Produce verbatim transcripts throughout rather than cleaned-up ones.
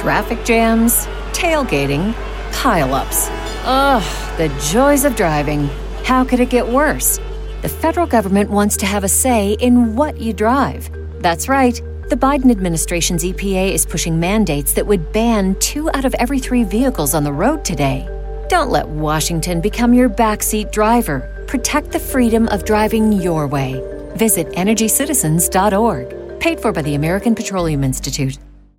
Traffic jams, tailgating, pile-ups. Ugh, the joys of driving. How could it get worse? The federal government wants to have a say in what you drive. That's right. The Biden administration's E P A is pushing mandates that would ban two out of every three vehicles on the road today. Don't let Washington become your backseat driver. Protect the freedom of driving your way. Visit energy citizens dot org. Paid for by the American Petroleum Institute.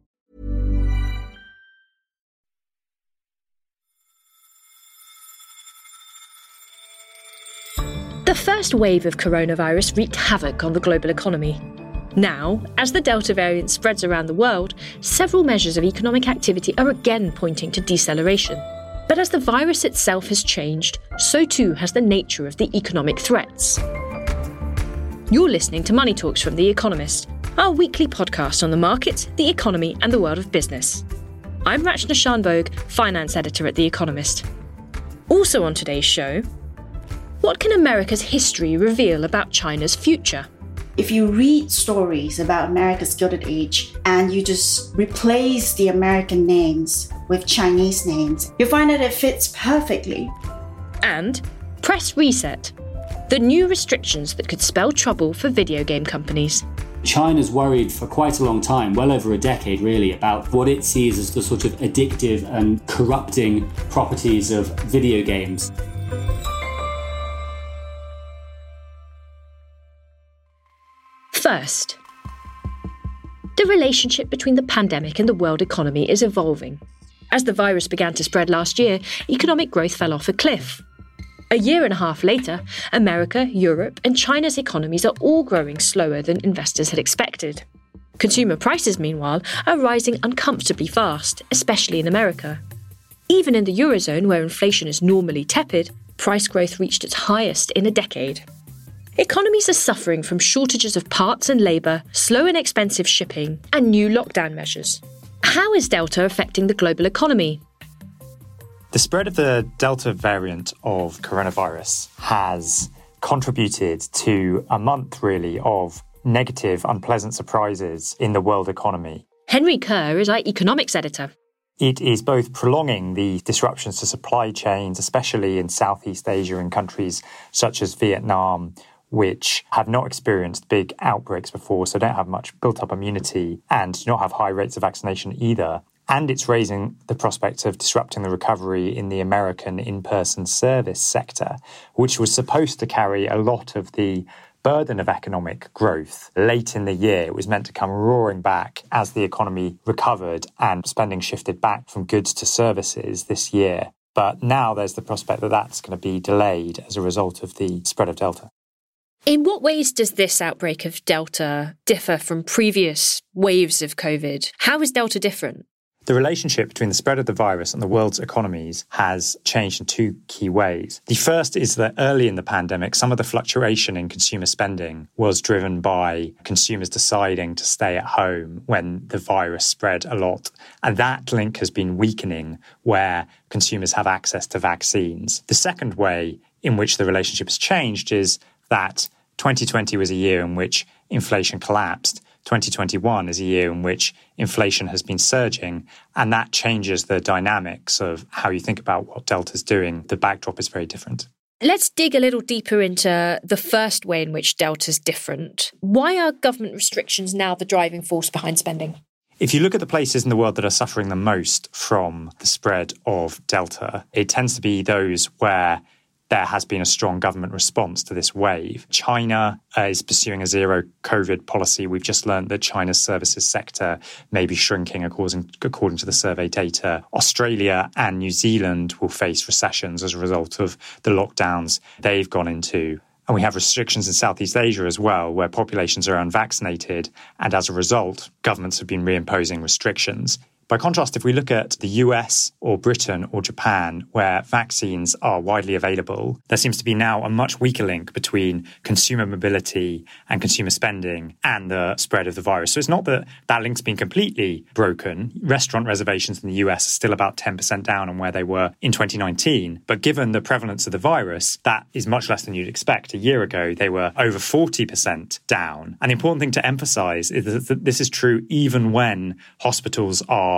The first wave of coronavirus wreaked havoc on the global economy. Now, as the Delta variant spreads around the world, several measures of economic activity are again pointing to deceleration. But as the virus itself has changed, so too has the nature of the economic threats. You're listening to Money Talks from The Economist, our weekly podcast on the market, the economy and the world of business. I'm Rachna Shanbhogue, finance editor at The Economist. Also on today's show, what can America's history reveal about China's future? If you read stories about America's Gilded Age and you just replace the American names with Chinese names, you'll find that it fits perfectly. And press reset, the new restrictions that could spell trouble for video game companies. China's worried for quite a long time, well over a decade really, about what it sees as the sort of addictive and corrupting properties of video games. First, the relationship between the pandemic and the world economy is evolving. As the virus began to spread last year, economic growth fell off a cliff. A year and a half later, America, Europe, and China's economies are all growing slower than investors had expected. Consumer prices, meanwhile, are rising uncomfortably fast, especially in America. Even in the Eurozone, where inflation is normally tepid, price growth reached its highest in a decade. Economies are suffering from shortages of parts and labour, slow and expensive shipping, and new lockdown measures. How is Delta affecting the global economy? The spread of the Delta variant of coronavirus has contributed to a month, really, of negative, unpleasant surprises in the world economy. Henry Kerr is our economics editor. It is both prolonging the disruptions to supply chains, especially in Southeast Asia and countries such as Vietnam, which have not experienced big outbreaks before, so don't have much built-up immunity and do not have high rates of vaccination either. And it's raising the prospect of disrupting the recovery in the American in-person service sector, which was supposed to carry a lot of the burden of economic growth late in the year. It was meant to come roaring back as the economy recovered and spending shifted back from goods to services this year. But now there's the prospect that that's going to be delayed as a result of the spread of Delta. In what ways does this outbreak of Delta differ from previous waves of COVID? How is Delta different? The relationship between the spread of the virus and the world's economies has changed in two key ways. The first is that early in the pandemic, some of the fluctuation in consumer spending was driven by consumers deciding to stay at home when the virus spread a lot. And that link has been weakening where consumers have access to vaccines. The second way in which the relationship has changed is that twenty twenty was a year in which inflation collapsed. twenty twenty-one is a year in which inflation has been surging, and that changes the dynamics of how you think about what Delta's doing. The backdrop is very different. Let's dig a little deeper into the first way in which Delta's different. Why are government restrictions now the driving force behind spending? If you look at the places in the world that are suffering the most from the spread of Delta, it tends to be those where there has been a strong government response to this wave. China uh, is pursuing a zero COVID policy. We've just learned that China's services sector may be shrinking according, according to the survey data. Australia and New Zealand will face recessions as a result of the lockdowns they've gone into. And we have restrictions in Southeast Asia as well, where populations are unvaccinated. And as a result, governments have been reimposing restrictions. By contrast, if we look at the U S or Britain or Japan, where vaccines are widely available, there seems to be now a much weaker link between consumer mobility and consumer spending and the spread of the virus. So it's not that that link's been completely broken. Restaurant reservations in the U S are still about ten percent down on where they were in twenty nineteen. But given the prevalence of the virus, that is much less than you'd expect. A year ago, they were over forty percent down. An important thing to emphasize is that this is true even when hospitals are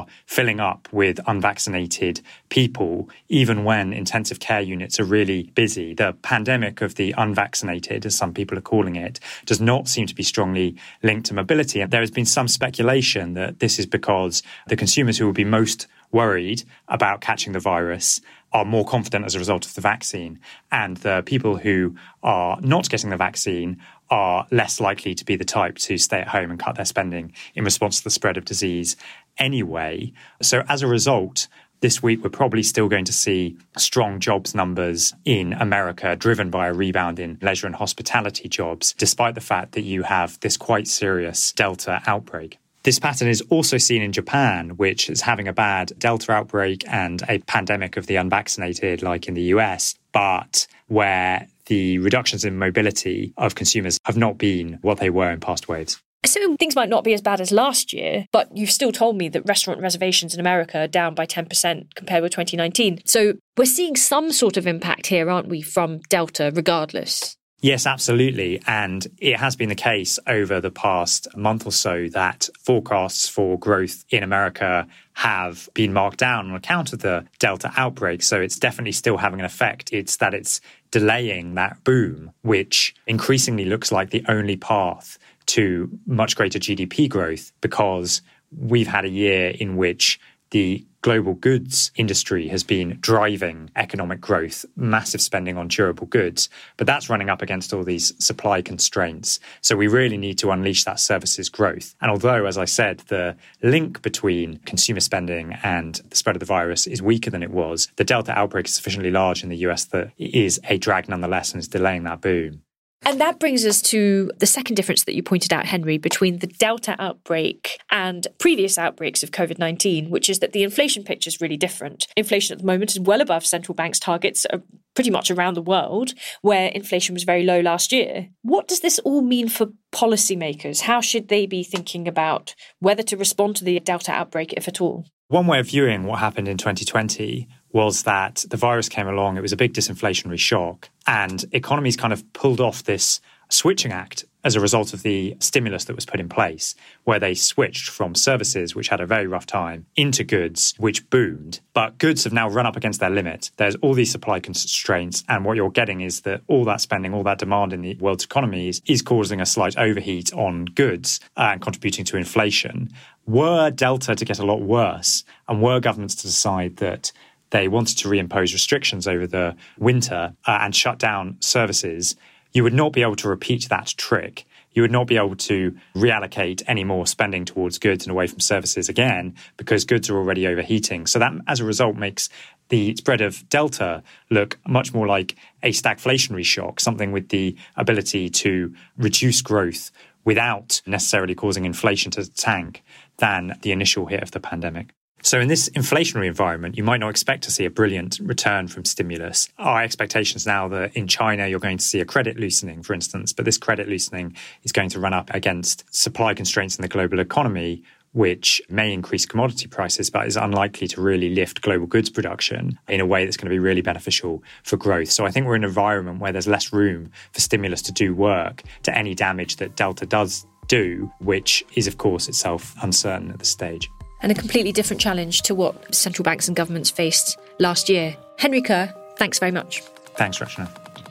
are filling up with unvaccinated people, even when intensive care units are really busy. The pandemic of the unvaccinated, as some people are calling it, does not seem to be strongly linked to mobility. And there has been some speculation that this is because the consumers who will be most worried about catching the virus are more confident as a result of the vaccine. And the people who are not getting the vaccine are less likely to be the type to stay at home and cut their spending in response to the spread of disease anyway. So as a result, this week we're probably still going to see strong jobs numbers in America, driven by a rebound in leisure and hospitality jobs, despite the fact that you have this quite serious Delta outbreak. This pattern is also seen in Japan, which is having a bad Delta outbreak and a pandemic of the unvaccinated, like in the U S, but where the reductions in mobility of consumers have not been what they were in past waves. So things might not be as bad as last year, but you've still told me that restaurant reservations in America are down by ten percent compared with twenty nineteen. So we're seeing some sort of impact here, aren't we, from Delta regardless? Yes, absolutely. And it has been the case over the past month or so that forecasts for growth in America have been marked down on account of the Delta outbreak. So it's definitely still having an effect. It's that it's delaying that boom, which increasingly looks like the only path to much greater G D P growth, because we've had a year in which the global goods industry has been driving economic growth, massive spending on durable goods, but that's running up against all these supply constraints. So we really need to unleash that services growth. And although, as I said, the link between consumer spending and the spread of the virus is weaker than it was, the Delta outbreak is sufficiently large in the U S that it is a drag nonetheless and is delaying that boom. And that brings us to the second difference that you pointed out, Henry, between the Delta outbreak and previous outbreaks of COVID nineteen, which is that the inflation picture is really different. Inflation at the moment is well above central banks' targets uh, pretty much around the world, where inflation was very low last year. What does this all mean for policymakers? How should they be thinking about whether to respond to the Delta outbreak, if at all? One way of viewing what happened in twenty twenty was that the virus came along, it was a big disinflationary shock, and economies kind of pulled off this switching act as a result of the stimulus that was put in place, where they switched from services, which had a very rough time, into goods, which boomed. But goods have now run up against their limit. There's all these supply constraints, and what you're getting is that all that spending, all that demand in the world's economies is causing a slight overheat on goods and contributing to inflation. Were Delta to get a lot worse, and were governments to decide that they wanted to reimpose restrictions over the winter uh, and shut down services, you would not be able to repeat that trick. You would not be able to reallocate any more spending towards goods and away from services again, because goods are already overheating. So that, as a result, makes the spread of Delta look much more like a stagflationary shock, something with the ability to reduce growth without necessarily causing inflation to tank, than the initial hit of the pandemic. So in this inflationary environment, you might not expect to see a brilliant return from stimulus. Our expectations now that in China, you're going to see a credit loosening, for instance, but this credit loosening is going to run up against supply constraints in the global economy, which may increase commodity prices, but is unlikely to really lift global goods production in a way that's going to be really beneficial for growth. So I think we're in an environment where there's less room for stimulus to do work to any damage that Delta does do, which is, of course, itself uncertain at this stage. And a completely different challenge to what central banks and governments faced last year. Henry Kerr, thanks very much. Thanks, Rachna.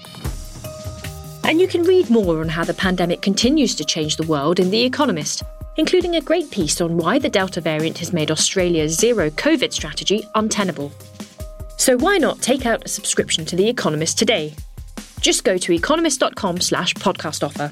And you can read more on how the pandemic continues to change the world in The Economist, including a great piece on why the Delta variant has made Australia's zero COVID strategy untenable. So why not take out a subscription to The Economist today? Just go to economist.com slash podcast offer.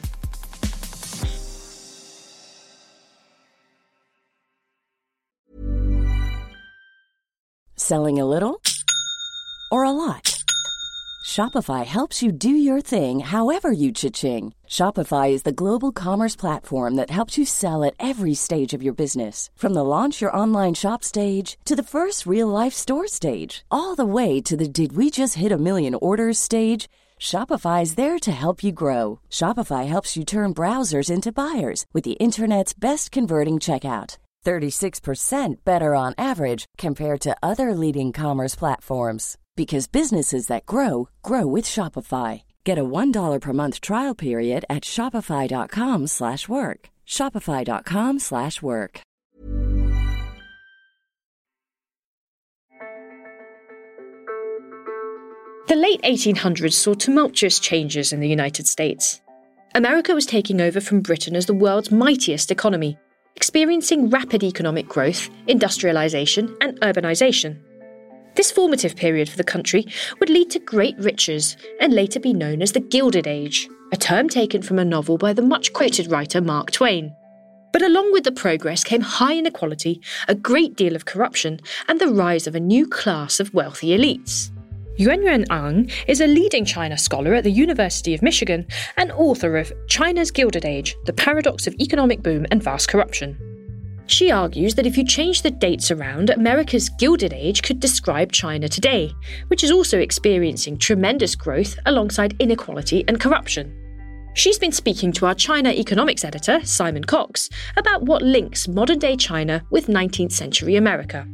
Selling a little or a lot? Shopify helps you do your thing however you cha-ching. Shopify is the global commerce platform that helps you sell at every stage of your business. From the launch your online shop stage to the first real-life store stage, all the way to the did we just hit a million orders stage. Shopify is there to help you grow. Shopify helps you turn browsers into buyers with the internet's best converting checkout. thirty-six percent better on average compared to other leading commerce platforms. Because businesses that grow, grow with Shopify. Get a one dollar per month trial period at shopify.com slash work. Shopify.com slash work. The late eighteen hundreds saw tumultuous changes in the United States. America was taking over from Britain as the world's mightiest economy, experiencing rapid economic growth, industrialization, and urbanization. This formative period for the country would lead to great riches and later be known as the Gilded Age, a term taken from a novel by the much-quoted writer Mark Twain. But along with the progress came high inequality, a great deal of corruption, and the rise of a new class of wealthy elites. Yuanyuan Ang is a leading China scholar at the University of Michigan and author of China's Gilded Age, The Paradox of Economic Boom and Vast Corruption. She argues that if you change the dates around, America's Gilded Age could describe China today, which is also experiencing tremendous growth alongside inequality and corruption. She's been speaking to our China economics editor, Simon Cox, about what links modern-day China with nineteenth century America.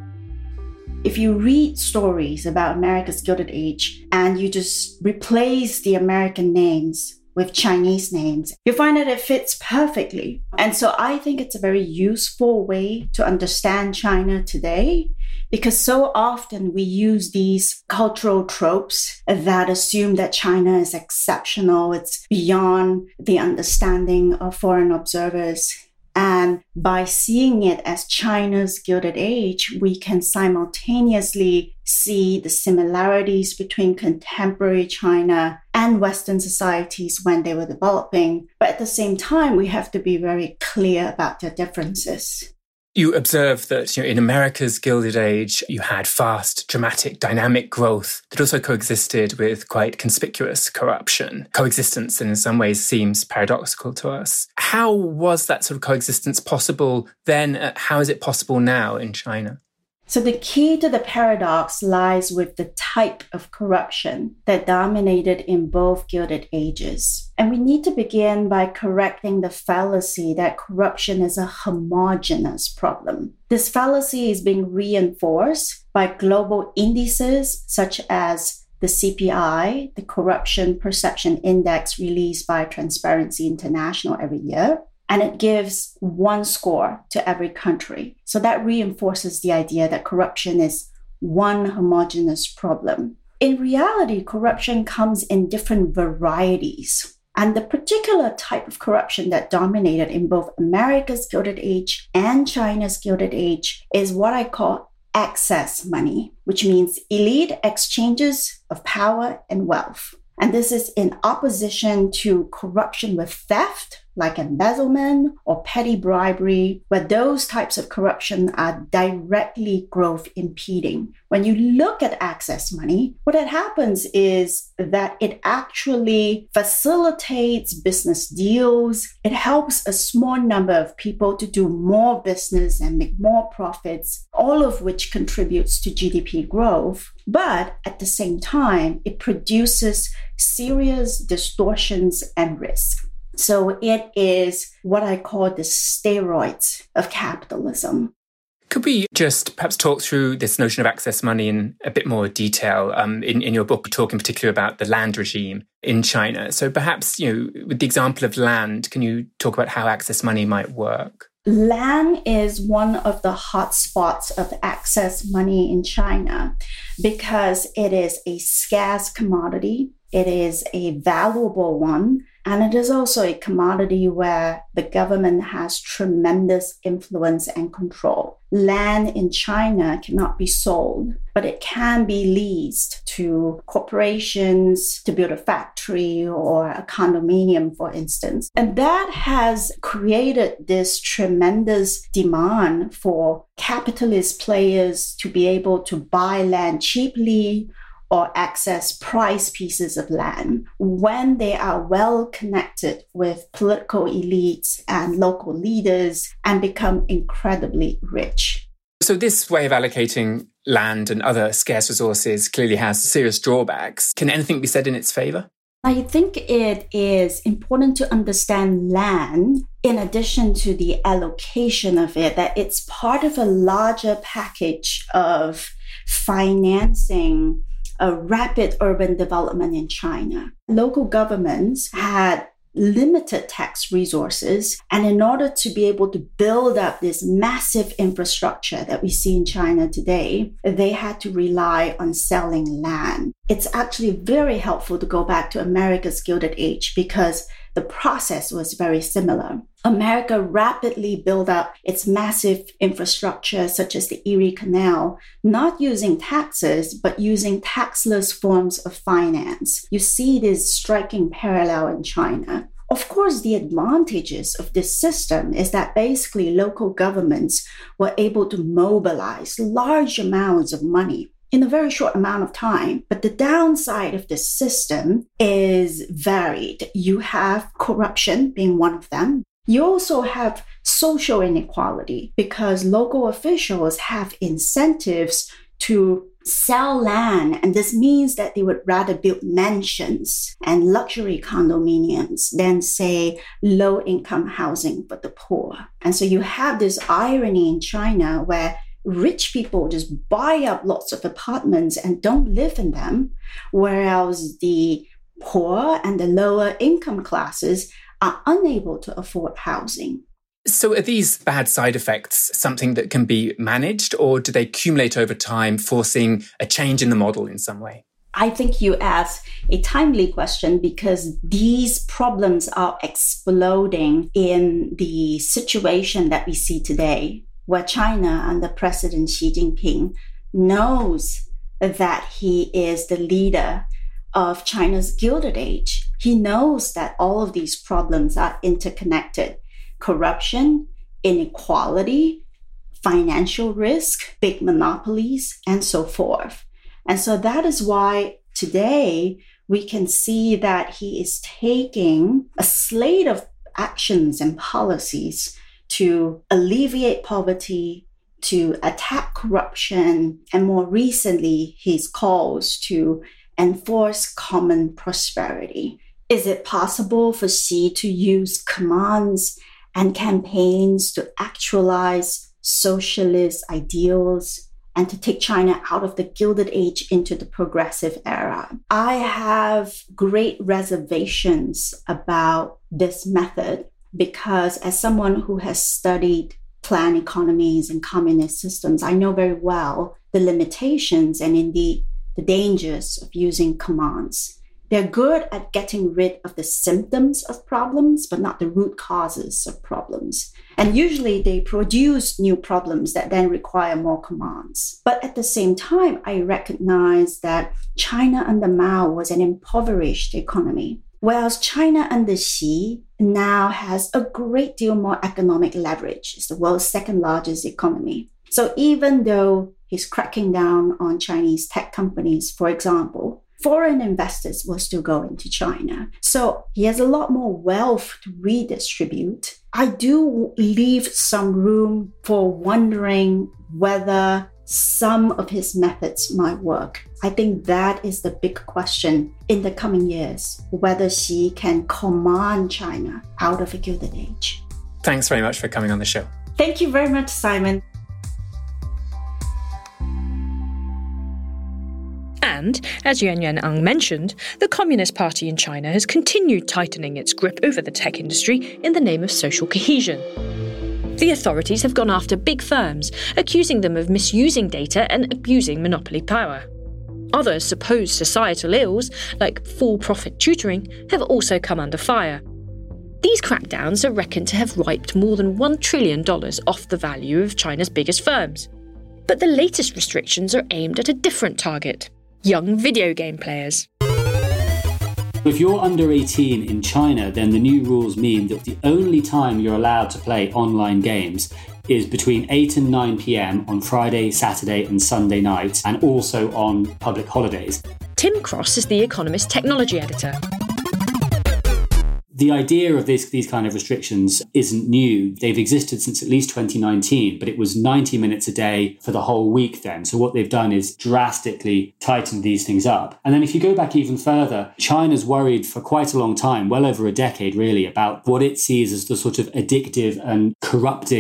If you read stories about America's Gilded Age and you just replace the American names with Chinese names, you find that it fits perfectly. And so I think it's a very useful way to understand China today, because so often we use these cultural tropes that assume that China is exceptional, it's beyond the understanding of foreign observers. And by seeing it as China's Gilded Age, we can simultaneously see the similarities between contemporary China and Western societies when they were developing. But at the same time, we have to be very clear about their differences. You observe that, you know, in America's Gilded Age, you had fast, dramatic, dynamic growth that also coexisted with quite conspicuous corruption. Coexistence in some ways seems paradoxical to us. How was that sort of coexistence possible then? How is it possible now in China? So the key to the paradox lies with the type of corruption that dominated in both Gilded Ages. And we need to begin by correcting the fallacy that corruption is a homogeneous problem. This fallacy is being reinforced by global indices such as the C P I, the Corruption Perception Index released by Transparency International every year. And it gives one score to every country. So that reinforces the idea that corruption is one homogeneous problem. In reality, corruption comes in different varieties. And the particular type of corruption that dominated in both America's Gilded Age and China's Gilded Age is what I call excess money, which means elite exchanges of power and wealth. And this is in opposition to corruption with theft, like embezzlement or petty bribery, where those types of corruption are directly growth impeding. When you look at excess money, what it happens is that it actually facilitates business deals. It helps a small number of people to do more business and make more profits, all of which contributes to G D P growth. But at the same time, it produces serious distortions and risk. So it is what I call the steroids of capitalism. Could we just perhaps talk through this notion of excess money in a bit more detail? Um, in, in your book, you talk in particular about the land regime in China. So perhaps, you know, with the example of land, can you talk about how excess money might work? Land is one of the hot spots of excess money in China because it is a scarce commodity. It is a valuable one. And it is also a commodity where the government has tremendous influence and control. Land in China cannot be sold, but it can be leased to corporations to build a factory or a condominium, for instance. And that has created this tremendous demand for capitalist players to be able to buy land cheaply or access prize pieces of land when they are well connected with political elites and local leaders and become incredibly rich. So this way of allocating land and other scarce resources clearly has serious drawbacks. Can anything be said in its favour? I think it is important to understand land, in addition to the allocation of it, that it's part of a larger package of financing a rapid urban development in China. Local governments had limited tax resources. And in order to be able to build up this massive infrastructure that we see in China today, they had to rely on selling land. It's actually very helpful to go back to America's Gilded Age because the process was very similar. America rapidly built up its massive infrastructure, such as the Erie Canal, not using taxes, but using taxless forms of finance. You see this striking parallel in China. Of course, the advantages of this system is that basically local governments were able to mobilize large amounts of money in a very short amount of time. But the downside of this system is varied. You have corruption being one of them. You also have social inequality because local officials have incentives to sell land. And this means that they would rather build mansions and luxury condominiums than, say, low-income housing for the poor. And so you have this irony in China where rich people just buy up lots of apartments and don't live in them, whereas the poor and the lower income classes are unable to afford housing. So are these bad side effects something that can be managed, or do they accumulate over time, forcing a change in the model in some way? I think you asked a timely question because these problems are exploding in the situation that we see today, where China under President Xi Jinping knows that he is the leader of China's Gilded Age. He knows that all of these problems are interconnected. Corruption, inequality, financial risk, big monopolies, and so forth. And so that is why today we can see that he is taking a slate of actions and policies to alleviate poverty, to attack corruption, and more recently, his calls to enforce common prosperity. Is it possible for Xi to use commands and campaigns to actualize socialist ideals and to take China out of the Gilded Age into the progressive era? I have great reservations about this method because as someone who has studied planned economies and communist systems, I know very well the limitations and indeed the dangers of using commands. They're good at getting rid of the symptoms of problems, but not the root causes of problems. And usually they produce new problems that then require more commands. But at the same time, I recognize that China under Mao was an impoverished economy, whereas China under Xi now has a great deal more economic leverage. It's the world's second largest economy. So even though he's cracking down on Chinese tech companies, for example, foreign investors will still go into China. So he has a lot more wealth to redistribute. I do leave some room for wondering whether some of his methods might work. I think that is the big question in the coming years, whether Xi can command China out of a Gilded Age. Thanks very much for coming on the show. Thank you very much, Simon. And, as Yuan Yuan Ang mentioned, the Communist Party in China has continued tightening its grip over the tech industry in the name of social cohesion. The authorities have gone after big firms, accusing them of misusing data and abusing monopoly power. Other supposed societal ills, like for-profit tutoring, have also come under fire. These crackdowns are reckoned to have wiped more than one trillion dollars off the value of China's biggest firms. But the latest restrictions are aimed at a different target: young video game players. If you're under eighteen in China, then the new rules mean that the only time you're allowed to play online games is between eight and nine p.m. on Friday, Saturday and Sunday nights, and also on public holidays. Tim Cross is The Economist technology editor. The idea of this, these kind of restrictions isn't new. They've existed since at least twenty nineteen, but it was ninety minutes a day for the whole week then. So what they've done is drastically tightened these things up. And then if you go back even further, China's worried for quite a long time, well over a decade really, about what it sees as the sort of addictive and corrupting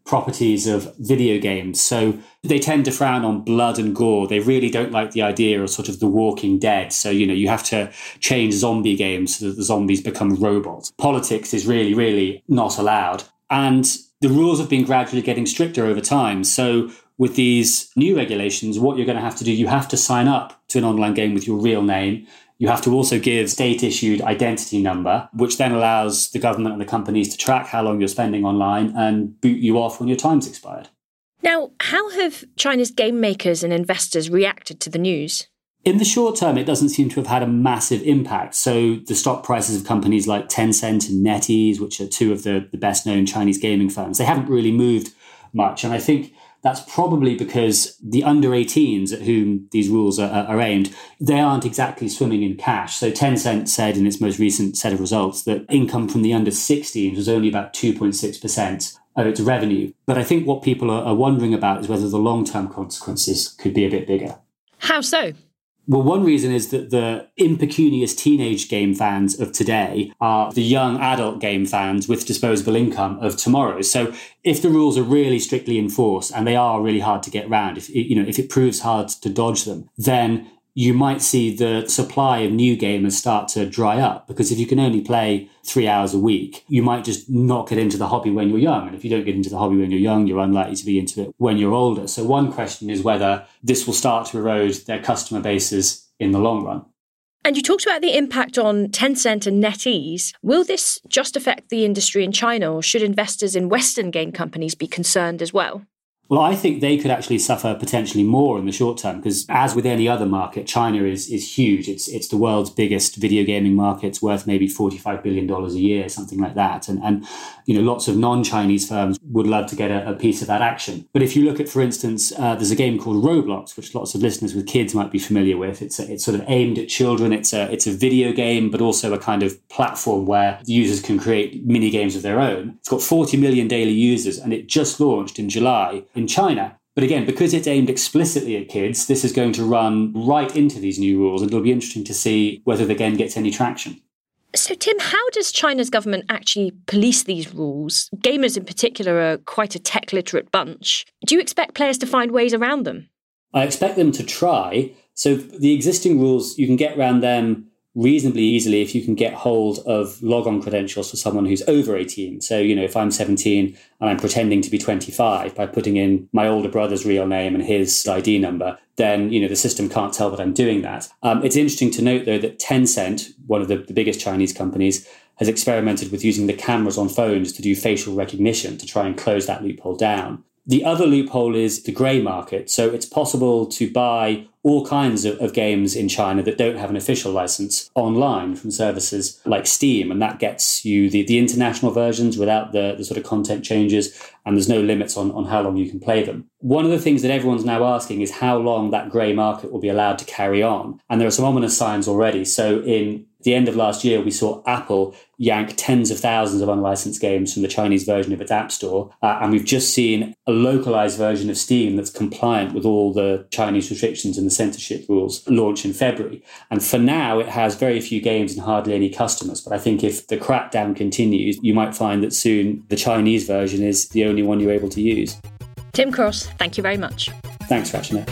properties of video games. So they tend to frown on blood and gore. They really don't like the idea of sort of the Walking Dead. So, you know, you have to change zombie games so that the zombies become robots. Politics is really, really not allowed. And the rules have been gradually getting stricter over time. So with these new regulations, what you're going to have to do, you have to sign up to an online game with your real name. You have to also give state-issued identity number, which then allows the government and the companies to track how long you're spending online and boot you off when your time's expired. Now, how have China's game makers and investors reacted to the news? In the short term, it doesn't seem to have had a massive impact. So the stock prices of companies like Tencent and NetEase, which are two of the, the best-known Chinese gaming firms, they haven't really moved much. And I think that's probably because the under eighteens at whom these rules are, are aimed, they aren't exactly swimming in cash. So Tencent said in its most recent set of results that income from the under sixteens was only about two point six percent of its revenue. But I think what people are, are wondering about is whether the long-term consequences could be a bit bigger. How so? Well, one reason is that the impecunious teenage game fans of today are the young adult game fans with disposable income of tomorrow. So if the rules are really strictly enforced and they are really hard to get around, if you know if it proves hard to dodge them, then you might see the supply of new gamers start to dry up, because if you can only play three hours a week, you might just not get into the hobby when you're young. And if you don't get into the hobby when you're young, you're unlikely to be into it when you're older. So one question is whether this will start to erode their customer bases in the long run. And you talked about the impact on Tencent and NetEase. Will this just affect the industry in China, or should investors in Western game companies be concerned as well? Well, I think they could actually suffer potentially more in the short term, because as with any other market, China is is huge. It's it's the world's biggest video gaming market. It's worth maybe forty-five billion dollars a year, something like that. And, and you know, lots of non-Chinese firms would love to get a, a piece of that action. But if you look at, for instance, uh, there's a game called Roblox, which lots of listeners with kids might be familiar with. It's a, it's sort of aimed at children. It's a it's a video game, but also a kind of platform where the users can create mini games of their own. It's got forty million daily users, and it just launched in July in China. But again, because it's aimed explicitly at kids, this is going to run right into these new rules, and it'll be interesting to see whether the game gets any traction. So, Tim, how does China's government actually police these rules? Gamers in particular are quite a tech-literate bunch. Do you expect players to find ways around them? I expect them to try. So the existing rules, you can get around them reasonably easily if you can get hold of log-on credentials for someone who's over eighteen. So, you know, if I'm seventeen and I'm pretending to be twenty-five by putting in my older brother's real name and his I D number, then, you know, the system can't tell that I'm doing that. Um, it's interesting to note, though, that Tencent, one of the, the biggest Chinese companies, has experimented with using the cameras on phones to do facial recognition to try and close that loophole down. The other loophole is the grey market. So it's possible to buy all kinds of, of games in China that don't have an official license online from services like Steam. And that gets you the, the international versions without the, the sort of content changes. And there's no limits on, on how long you can play them. One of the things that everyone's now asking is how long that grey market will be allowed to carry on. And there are some ominous signs already. So in the end of last year, we saw Apple yank tens of thousands of unlicensed games from the Chinese version of its App Store. Uh, and we've just seen a localized version of Steam that's compliant with all the Chinese restrictions and the censorship rules launch in February. And for now, it has very few games and hardly any customers. But I think if the crackdown continues, you might find that soon the Chinese version is the only one you're able to use. Tim Cross, thank you very much. Thanks, Rachana.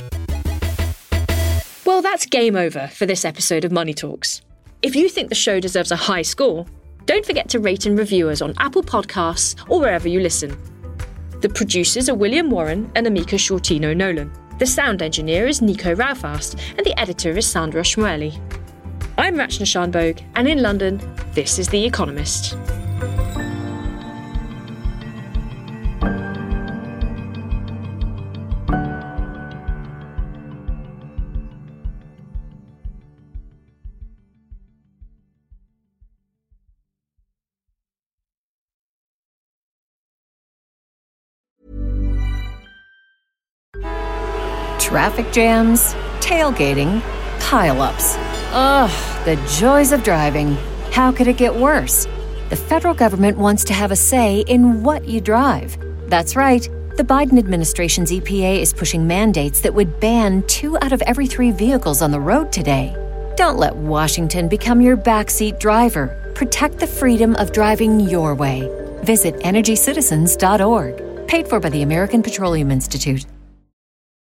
Well, that's game over for this episode of Money Talks. If you think the show deserves a high score, don't forget to rate and review us on Apple Podcasts or wherever you listen. The producers are William Warren and Amika Shortino Nolan. The sound engineer is Nico Raufast, and the editor is Sandra Shmueli. I'm Rachana Shanbhogue, and in London, this is The Economist. Traffic jams, tailgating, pile-ups. Ugh, the joys of driving. How could it get worse? The federal government wants to have a say in what you drive. That's right. The Biden administration's E P A is pushing mandates that would ban two out of every three vehicles on the road today. Don't let Washington become your backseat driver. Protect the freedom of driving your way. Visit energy citizens dot org. Paid for by the American Petroleum Institute.